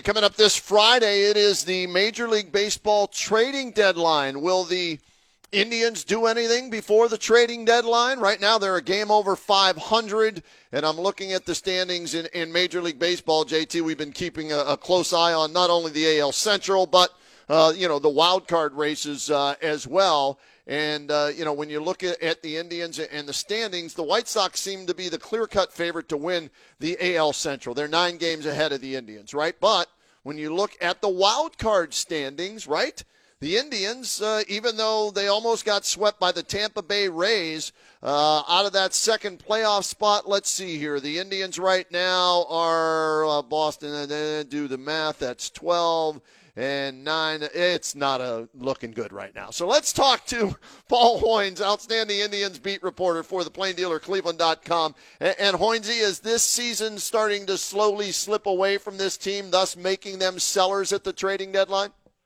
Coming up this Friday, it is the Major League Baseball trading deadline. Will the Indians do anything before the trading deadline? Right now, they're a game over 500, and I'm looking at the standings in Major League Baseball, JT. We've been keeping a close eye on not only the AL Central, but the wild card races as well. And, when you look at the Indians and the standings, the White Sox seem to be the clear-cut favorite to win the AL Central. They're 9 games ahead of the Indians, right? But when you look at the wild card standings, right, the Indians, even though they almost got swept by the Tampa Bay Rays out of that second playoff spot, let's see here. The Indians right now are Boston, do the math, that's 12 and 9. It's not looking good right now. So let's talk to Paul Hoynes, outstanding Indians beat reporter for the Plain Dealer, Cleveland.com. And Hoynesy, is this season starting to slowly slip away from this team, thus making them sellers at the trading deadline?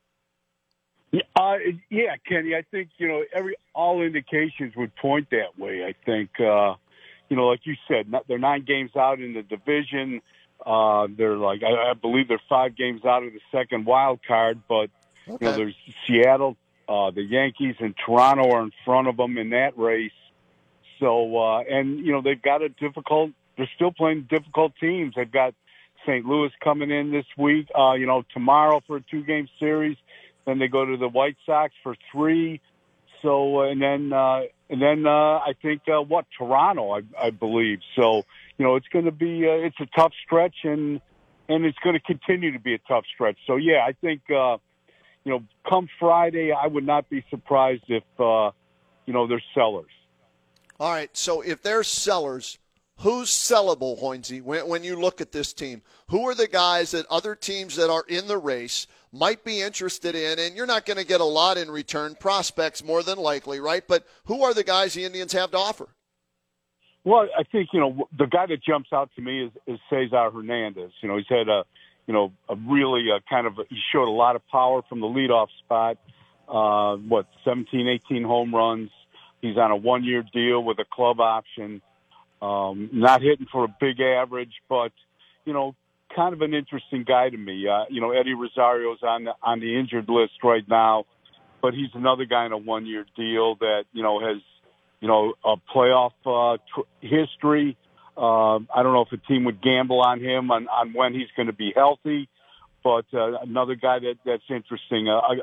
Yeah, Kenny, I think, all indications would point that way. I think, like you said, they're 9 games out in the division. They're I believe they're 5 games out of the second wild card, but, okay. There's Seattle, the Yankees and Toronto are in front of them in that race. So, they've got they're still playing difficult teams. They've got St. Louis coming in this week, tomorrow for a 2-game series. Then they go to the White Sox for 3. So, and then I think, Toronto, I believe. So, it's going to be, it's a tough stretch and it's going to continue to be a tough stretch. So, yeah, I think, come Friday, I would not be surprised if, they're sellers. All right. So if they're sellers, who's sellable, Hoynesy, when you look at this team? Who are the guys that other teams that are in the race might be interested in? And you're not going to get a lot in return, prospects more than likely, right? But who are the guys the Indians have to offer? Well, I think, the guy that jumps out to me is Cesar Hernandez. He's had a really he showed a lot of power from the leadoff spot. 17, 18 home runs. He's on a 1-year deal with a club option. Not hitting for a big average, but, kind of an interesting guy to me. Eddie Rosario's on the injured list right now, but he's another guy in a 1-year deal that, has, a playoff history. I don't know if a team would gamble on him on when he's going to be healthy, but another guy that's interesting.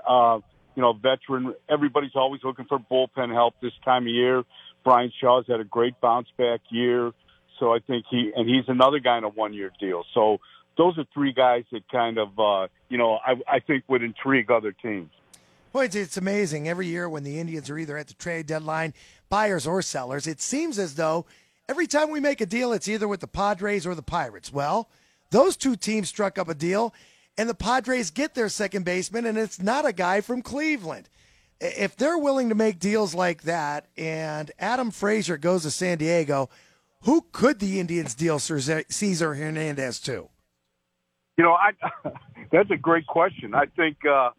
Veteran. Everybody's always looking for bullpen help this time of year. Brian Shaw's had a great bounce-back year, so I think he's another guy in a 1-year deal. So those are 3 guys that kind of, I think would intrigue other teams. Well, it's amazing. Every year when the Indians are either at the trade deadline, buyers or sellers, it seems as though every time we make a deal, it's either with the Padres or the Pirates. Well, those 2 teams struck up a deal, and the Padres get their second baseman, and it's not a guy from Cleveland. If they're willing to make deals like that and Adam Frazier goes to San Diego, who could the Indians deal Cesar Hernandez to? That's a great question. I think,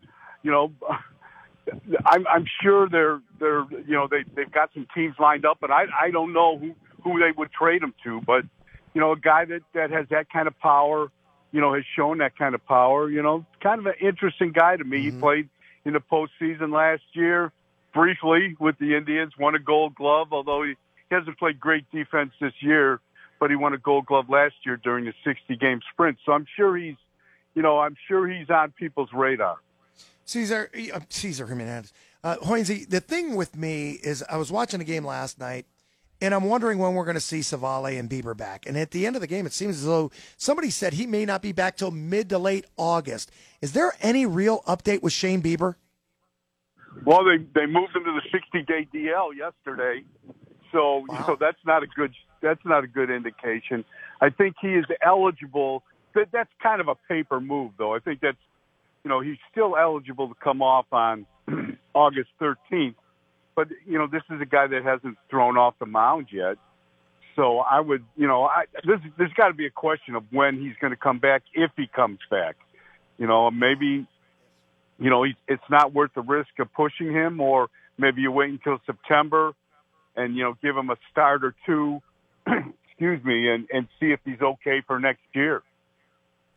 I'm sure they've got some teams lined up, but I don't know who they would trade him to. But, a guy that has that kind of power, has shown that kind of power, kind of an interesting guy to me. Mm-hmm. He played in the postseason last year, briefly with the Indians, won a Gold Glove, although he hasn't played great defense this year, but he won a Gold Glove last year during the 60-game sprint. So I'm sure he's on people's radar. Cesar Hernandez. Hoynesy, the thing with me is I was watching a game last night, and I'm wondering when we're going to see Savale and Bieber back. And at the end of the game, it seems as though somebody said he may not be back till mid to late August. Is there any real update with Shane Bieber? Well, they moved him to the 60-day DL yesterday, so wow. That's not a good indication. I think he is eligible. That's kind of a paper move, though. I think that's he's still eligible to come off on August 13th. But, this is a guy that hasn't thrown off the mound yet. So I would, there's got to be a question of when he's going to come back, if he comes back. Maybe, it's not worth the risk of pushing him, or maybe you wait until September and, give him a start or 2, excuse me, and see if he's okay for next year.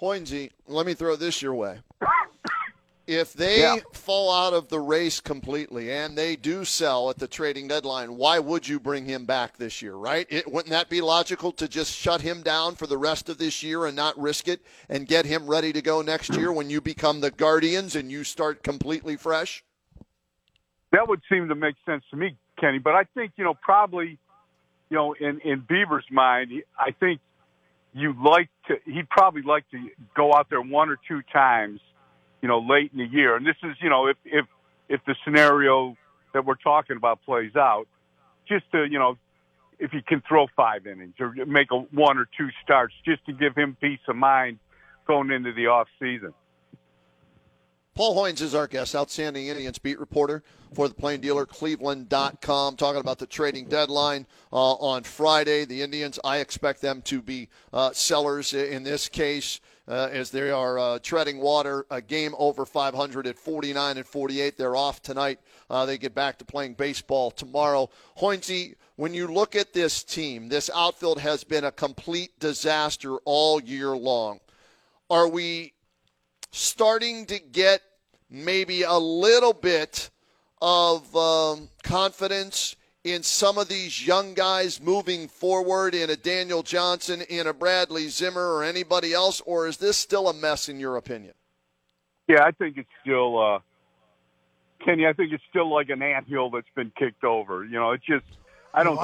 Hoynesy, let me throw this your way. If they fall out of the race completely and they do sell at the trading deadline, why would you bring him back this year, right? Wouldn't that be logical to just shut him down for the rest of this year and not risk it and get him ready to go next year when you become the Guardians and you start completely fresh? That would seem to make sense to me, Kenny. But I think, probably, in Bieber's mind, I think he'd probably like to go out there one or two times, late in the year. And this is, if the scenario that we're talking about plays out, just to, if he can throw 5 innings or make 1 or 2 starts, just to give him peace of mind going into the off season. Paul Hoynes is our guest, outstanding Indians beat reporter for the Plain Dealer, Cleveland.com, talking about the trading deadline on Friday. The Indians, I expect them to be sellers in this case as they are treading water, a game over 500 at 49-48. They're off tonight. They get back to playing baseball tomorrow. Hoynesy, when you look at this team, this outfield has been a complete disaster all year long. Are we starting to get maybe a little bit of confidence in some of these young guys moving forward, in a Daniel Johnson, in a Bradley Zimmer, or anybody else, or is this still a mess in your opinion? Yeah, I think it's still, Kenny, I think it's still like an anthill that's been kicked over. It's just, I don't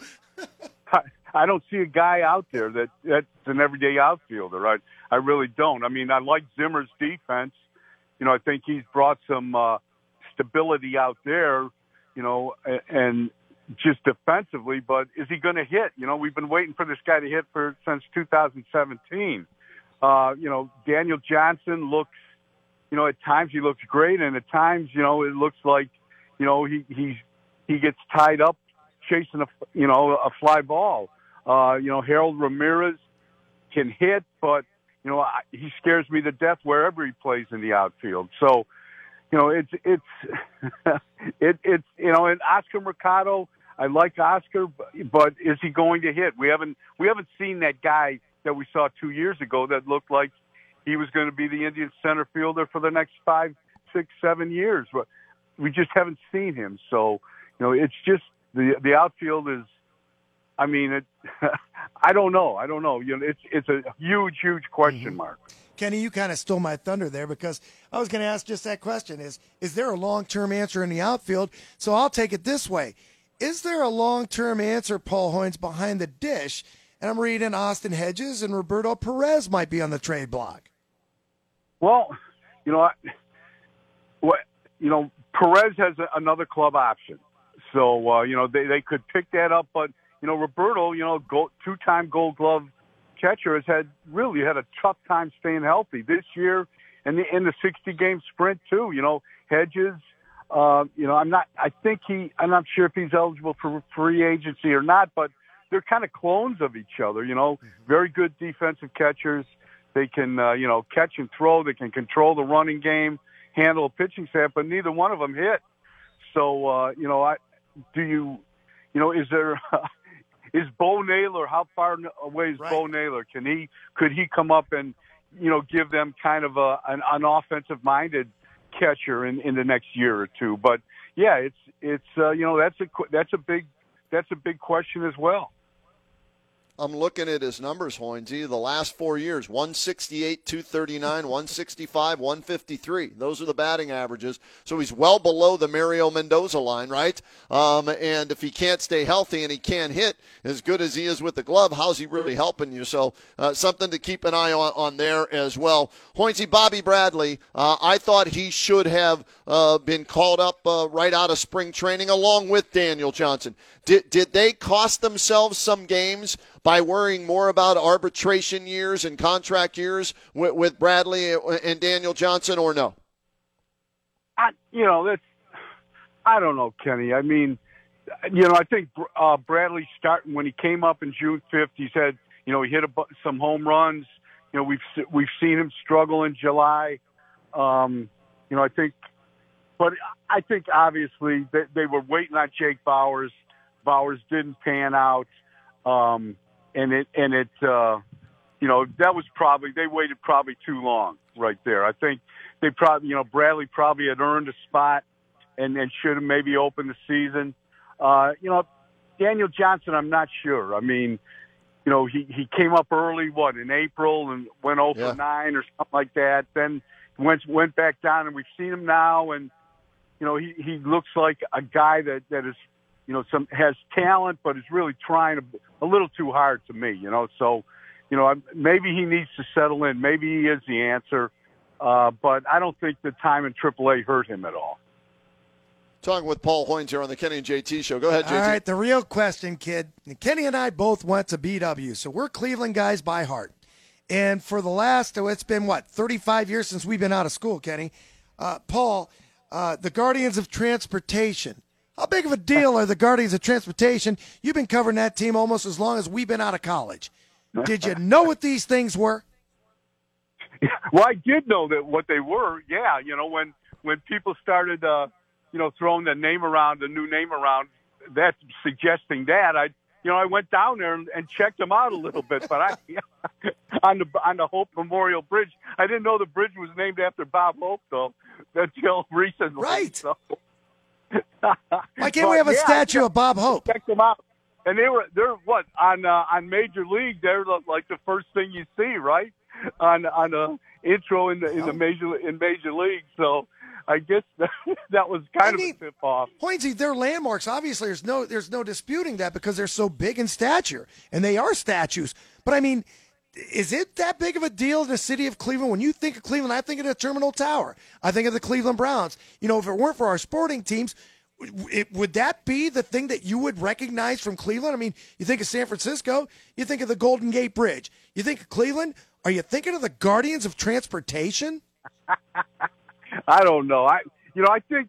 I don't see a guy out there that's an everyday outfielder, right? I really don't. I mean, I like Zimmer's defense. I think he's brought some stability out there, and just defensively, but is he going to hit? We've been waiting for this guy to hit since 2017. Daniel Johnson looks, at times he looks great, and at times, it looks like, he gets tied up chasing a fly ball. Harold Ramirez can hit, but he scares me to death wherever he plays in the outfield. So, it's and Oscar Mercado, I like Oscar, but is he going to hit? We haven't seen that guy that we saw 2 years ago that looked like he was going to be the Indians center fielder for the next 5, 6, 7 years. But we just haven't seen him. So, it's just the outfield is, I mean, I don't know. It's a huge, huge question mark. Kenny, you kind of stole my thunder there because I was going to ask just that question. Is there a long-term answer in the outfield? So I'll take it this way. Is there a long-term answer, Paul Hoynes, behind the dish? And I'm reading Austin Hedges and Roberto Perez might be on the trade block. Well, Perez has another club option. So, they could pick that up. But, Roberto, two-time Gold Glove catcher, has had a tough time staying healthy this year and in the 60-game sprint, too. Hedges, I'm not sure if he's eligible for free agency or not, but they're kind of clones of each other, very good defensive catchers. They can, catch and throw. They can control the running game, handle a pitching staff, but neither one of them hit. So, is there, is Bo Naylor, how far away is Bo Naylor? Could he come up and, give them kind of an offensive-minded catcher in the next year or two? But yeah, that's a big question as well. I'm looking at his numbers, Hoynesy. The last 4 years, 168, 239, 165, 153. Those are the batting averages. So he's well below the Mario Mendoza line, right? And if he can't stay healthy and he can't hit as good as he is with the glove, how's he really helping you? So something to keep an eye on there as well. Hoynesy, Bobby Bradley, I thought he should have been called up right out of spring training along with Daniel Johnson. Did they cost themselves some games by worrying more about arbitration years and contract years with Bradley and Daniel Johnson, or no? I don't know, Kenny. I mean, I think Bradley starting when he came up in June 5th, he said, he hit some home runs. We've seen him struggle in July. I think obviously they were waiting on Jake Bauers. Bauers didn't pan out. And it that was they waited probably too long right there. I think they probably, Bradley probably had earned a spot and should have maybe opened the season. Daniel Johnson, I'm not sure. I mean, he came up early, in April, and went 0 for 9 or something like that. Then went back down, and we've seen him now, and he looks like a guy that is, has talent, but is really trying a little too hard to me. So, maybe he needs to settle in. Maybe he is the answer, but I don't think the time in AAA hurt him at all. Talking with Paul Hoynes here on the Kenny and JT Show. Go ahead, JT. All right, the real question, kid. Kenny and I both went to BW, so we're Cleveland guys by heart. And for the last, it's been, 35 years since we've been out of school, Kenny. Paul, the Guardians of Transportation. How big of a deal are the Guardians of Transportation? You've been covering that team almost as long as we've been out of college. Did you know what these things were? Well, I did know what they were. Yeah, when people started, throwing the new name around, that's suggesting that I went down there and checked them out a little bit. But on the Hope Memorial Bridge, I didn't know the bridge was named after Bob Hope though until recently. Right. So. Why can't we have a statue of Bob Hope? Check them out. And they're on Major League. They're like the first thing you see, right? On the intro in Major League. So I guess that was kind of a tip off. Hoynesy, they're landmarks. Obviously, there's no disputing that because they're so big in stature, and they are statues. But I mean, is it that big of a deal in the city of Cleveland? When you think of Cleveland, I think of the Terminal Tower. I think of the Cleveland Browns. If it weren't for our sporting teams, would that be the thing that you would recognize from Cleveland? I mean, you think of San Francisco, you think of the Golden Gate Bridge. You think of Cleveland, are you thinking of the Guardians of Transportation? I don't know. I think,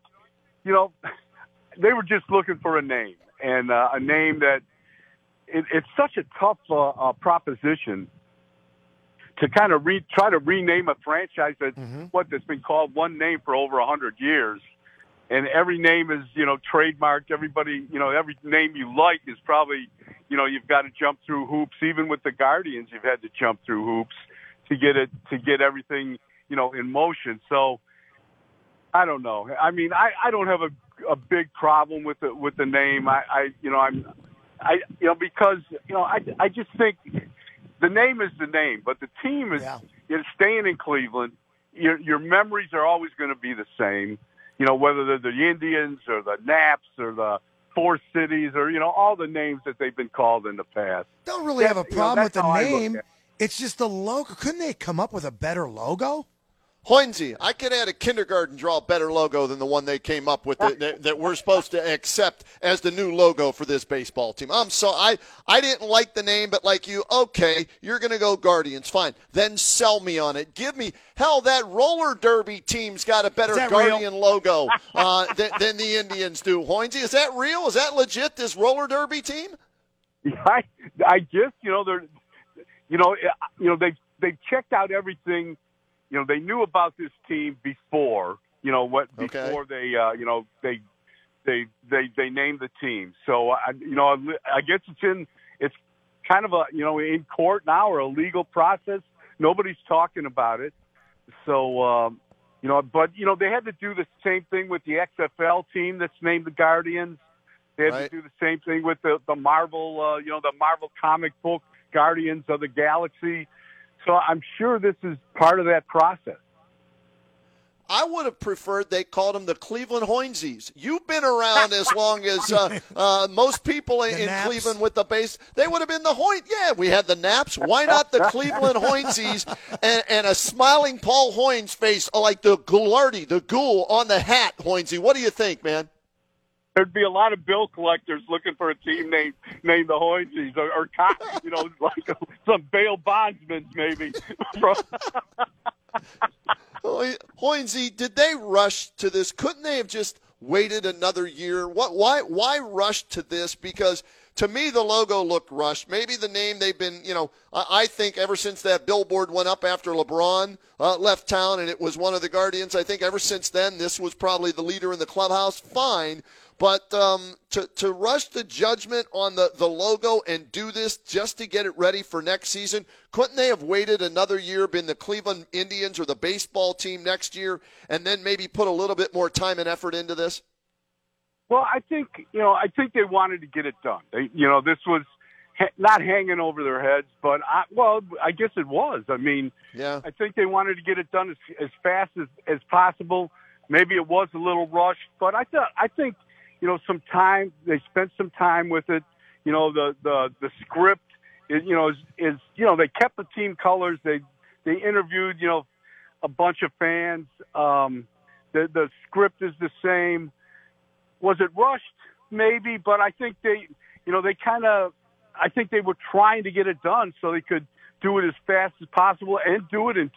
they were just looking for a name, and a name that it's such a tough proposition to kind of try to rename a franchise that's been called one name for over 100 years. And every name is, trademarked. Everybody, every name you like is probably, you've got to jump through hoops. Even with the Guardians, you've had to jump through hoops to get everything, in motion. So I don't know. I mean, I don't have a big problem with the name. Because I just think the name is the name, but the team is staying in Cleveland. Your memories are always going to be the same. Whether they're the Indians or the Naps or the Four Cities or, all the names that they've been called in the past. Don't really have a problem with the name. It's just the logo. Couldn't they come up with a better logo? Hoynesy, I could add a kindergarten draw a better logo than the one they came up with that we're supposed to accept as the new logo for this baseball team. I didn't like the name, but like you, okay, you're going to go Guardians, fine. Then sell me on it. Give me, hell, that roller derby team's got a better Guardian logo than the Indians do. Hoynesy, is that real? Is that legit, this roller derby team? I guess, they've checked out everything. They knew about this team before, before they named the team. So, I guess it's kind of in court now or a legal process. Nobody's talking about it. So, but they had to do the same thing with the XFL team that's named the Guardians. They had to do the same thing with the Marvel, the Marvel comic book Guardians of the Galaxy. So I'm sure this is part of that process. I would have preferred they called them the Cleveland Hoynesies. You've been around as long as most people in Cleveland with the base. They would have been the Hoynes. Yeah, we had the Naps. Why not the Cleveland Hoynesies and a smiling Paul Hoynes face like the Goulardi, the ghoul on the hat, Hoynesy? What do you think, man? There'd be a lot of bill collectors looking for a team named the Hoynesies or like some bail bondsmen maybe. Hoynesy, did they rush to this? Couldn't they have just waited another year? Why rush to this? Because To me, the logo looked rushed. Maybe the name they've been, I think ever since that billboard went up after LeBron left town and it was one of the Guardians, I think ever since then this was probably the leader in the clubhouse. Fine. But to rush the judgment on the logo and do this just to get it ready for next season, couldn't they have waited another year, been the Cleveland Indians or the baseball team next year, and then maybe put a little bit more time and effort into this? Well, I think they wanted to get it done. This was not hanging over their heads, but I guess it was. I mean, yeah. I think they wanted to get it done as fast as possible. Maybe it was a little rushed, but I think. Some time. They spent some time with it. The script is they kept the team colors. They interviewed a bunch of fans. The script is the same. Was it rushed? Maybe, but I think I think they were trying to get it done so they could do it as fast as possible and do it in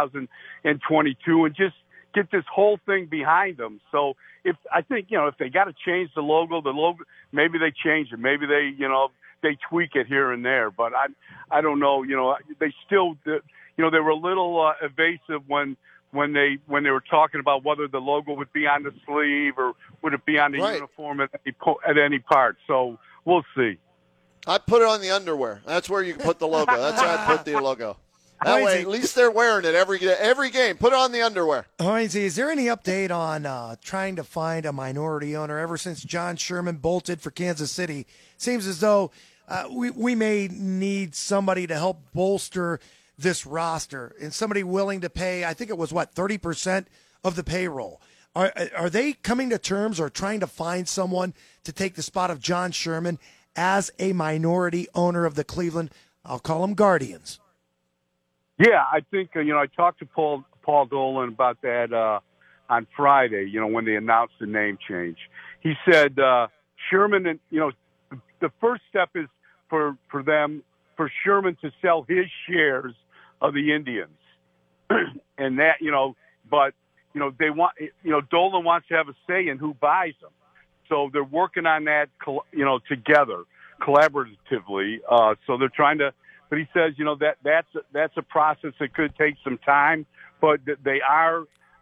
2022 and just get this whole thing behind them. So if they got to change the logo, maybe they change it. Maybe they tweak it here and there. But I don't know. They still, they were a little evasive when they were talking about whether the logo would be on the sleeve or would it be on the uniform at any part. So we'll see. I put it on the underwear. That's where you can put the logo. That's where I put the logo. That way, at least they're wearing it every game. Put it on the underwear. Hoynesy, is there any update on trying to find a minority owner? Ever since John Sherman bolted for Kansas City, seems as though we may need somebody to help bolster this roster and somebody willing to pay, I think it was, 30% of the payroll. Are they coming to terms or trying to find someone to take the spot of John Sherman as a minority owner of the Cleveland, I'll call them Guardians? Yeah, I think, I talked to Paul Dolan about that on Friday, when they announced the name change. He said Sherman, and, the first step is for Sherman to sell his shares of the Indians. And that, but, they want, Dolan wants to have a say in who buys them. So they're working on that, together, collaboratively. So they're trying to, but he says, that's a process that could take some time, but they are,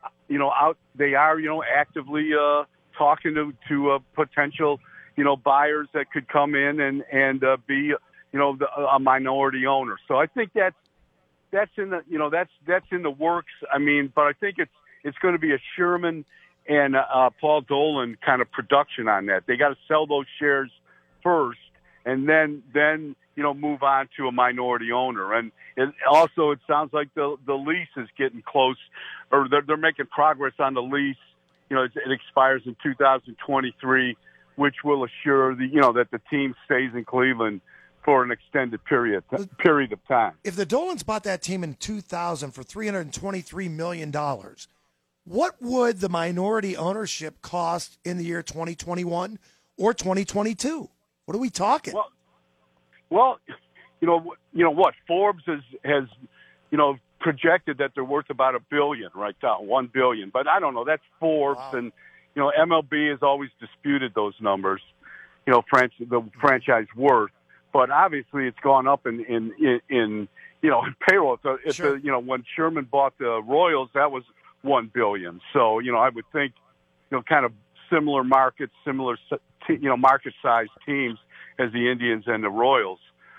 actively talking to potential, buyers that could come in and be, a minority owner. So I think that's in the, that's in the works. I mean, but I think it's going to be a Sherman and Paul Dolan kind of production on that. They got to sell those shares first, and then move on to a minority owner. And it sounds like the lease is getting close, or they're making progress on the lease. It expires in 2023, which will assure that the team stays in Cleveland for an extended period of time. If the Dolans bought that team in 2000 for $323 million, what would the minority ownership cost in the year 2021 or 2022? What are we talking? Well, what Forbes has projected that they're worth about $1 billion right now, $1 billion. But I don't know. That's Forbes, wow. And MLB has always disputed those numbers. The franchise worth, but obviously it's gone up in payroll. Sure. When Sherman bought the Royals, that was $1 billion. So I would think kind of similar markets, similar market size teams as the Indians and the Royals.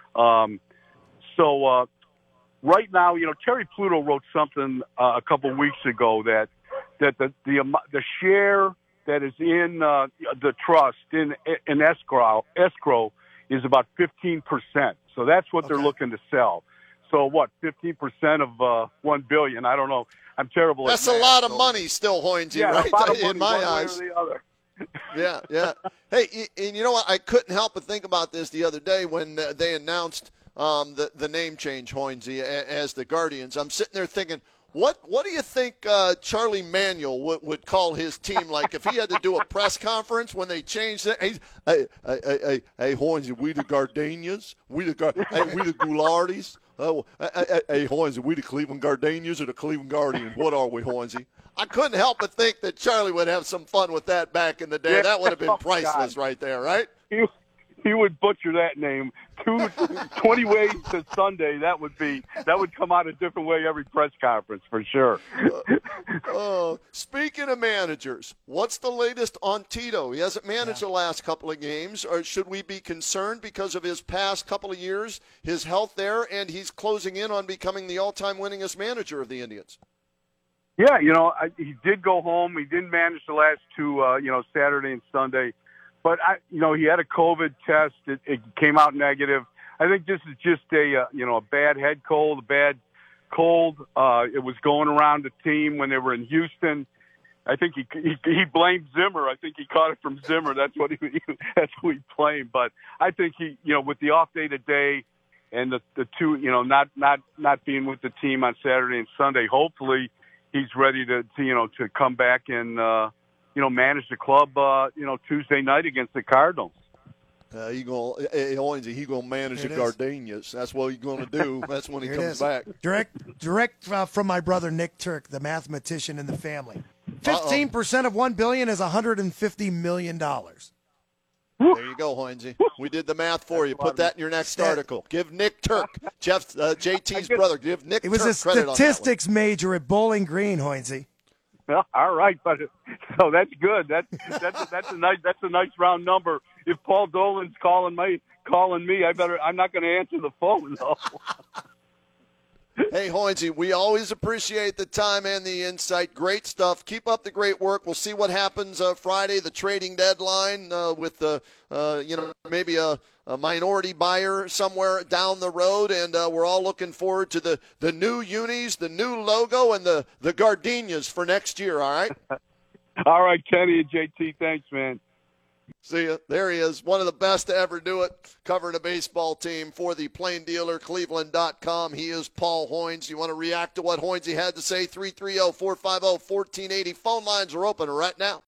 Right now, Terry Pluto wrote something a couple weeks ago that the share that is in the trust in escrow is about 15%. So that's what they're looking to sell. So what, 15% of $1 billion? I don't know. I'm terrible. That's at math, a lot of money still, Hoynesy, right? In my eyes. Yeah. Hey, and you know what? I couldn't help but think about this the other day when they announced the name change, Hoynesy, as the Guardians. I'm sitting there thinking, what do you think Charlie Manuel would call his team like if he had to do a press conference when they changed it? Hey, Hoynesy, we the Gardenias, we the Goulardies. Hey, Hoynesy, we the Cleveland Gardenias or the Cleveland Guardians? What are we, Hoynesy? I couldn't help but think that Charlie would have some fun with that back in the day. That would have been priceless right there, right? he would butcher that name. 20 ways to Sunday. That would come out a different way every press conference for sure. Speaking of managers, what's the latest on Tito? He hasn't managed the last couple of games. Or should we be concerned because of his past couple of years, his health there, and he's closing in on becoming the all-time winningest manager of the Indians? Yeah, he did go home. He didn't manage the last two, Saturday and Sunday. But, he had a COVID test. It came out negative. I think this is just a bad head cold, a bad cold. It was going around the team when they were in Houston. I think he blamed Zimmer. I think he caught it from Zimmer. That's that's who he blamed. But I think he, with the off day today and the two, not being with the team on Saturday and Sunday, hopefully he's ready to come back and, manage the club, Tuesday night against the Cardinals. He gonna manage the Gardenias. That's what he's gonna do. That's when he comes back. Direct from my brother Nick Turk, the mathematician in the family. 15% of $1 billion is $150 million. There you go, Hoynesy. We did the math for you. Put that in your next article. Give Nick Turk, JT's brother. Give Nick. It was Turk a credit on that one. statistics major at Bowling Green, Hoynesy. Well, all right, but so that's good. That's a nice round number. If Paul Dolan's calling me, I'm not going to answer the phone though. Hey, Hoynesy, we always appreciate the time and the insight. Great stuff. Keep up the great work. We'll see what happens Friday, the trading deadline, with maybe a minority buyer somewhere down the road, and we're all looking forward to the new unis, the new logo, and the gardenias for next year. All right. All right, Kenny and JT. Thanks, man. See ya. There he is, one of the best to ever do it, covering a baseball team for the Plain Dealer, Cleveland.com. He is Paul Hoynes. You want to react to what Hoynesy had to say? 330-450-1480. Phone lines are open right now.